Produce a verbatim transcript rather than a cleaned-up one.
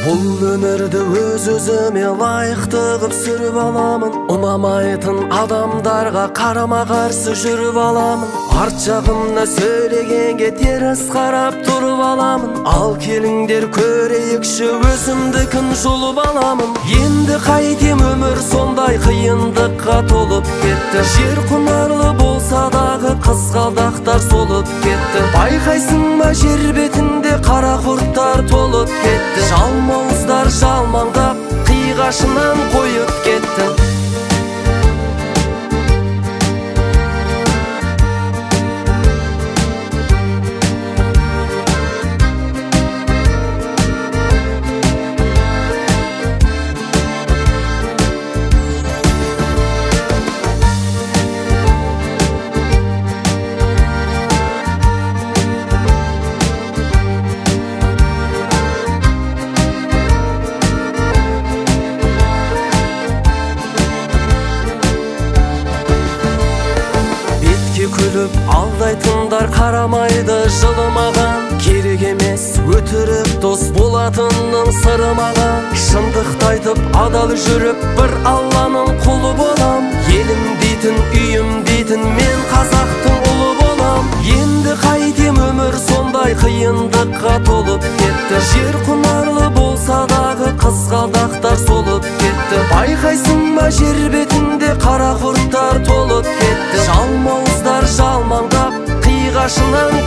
Бұл өнерді өз-өзіме лайықты қып сүріп аламын. Ұнамайтын адамдарға қарама қарсы жүріп аламын. Арт жағымда сөйлегенге теріс қарап тұрып аламын. Ал келіңдер көрейікші өзімдікін жұлып аламын. Енді қайтем, өмір сондай қиындыққа толып кетті. Жер құнарлы болса дағы қызғалдақтар солып кетті. Байқайсың ба, жер бетінде қара құрттар толып кетті. Жалмауыздар жалмаңдап қиғашынан қойып кетті. Күліп алдайтындар қарамайды жылымаған. Керек емес өтірік дос болатынның сыры маған. Шындықты айтып адал жүріп бір Алланың құлы болам. Елім дейтін, үйім дейтін, мен қазақтың ұлы болам. Енді қайтем, өмір сондай қиындыққа толып кетті. Жер құнарлы болса дағы қызғалдақтар солып кетті. Байқайсың ба, жер бетінде қара құрттар толып кетті. Жалмауыздар жалмаңдап қиғашынан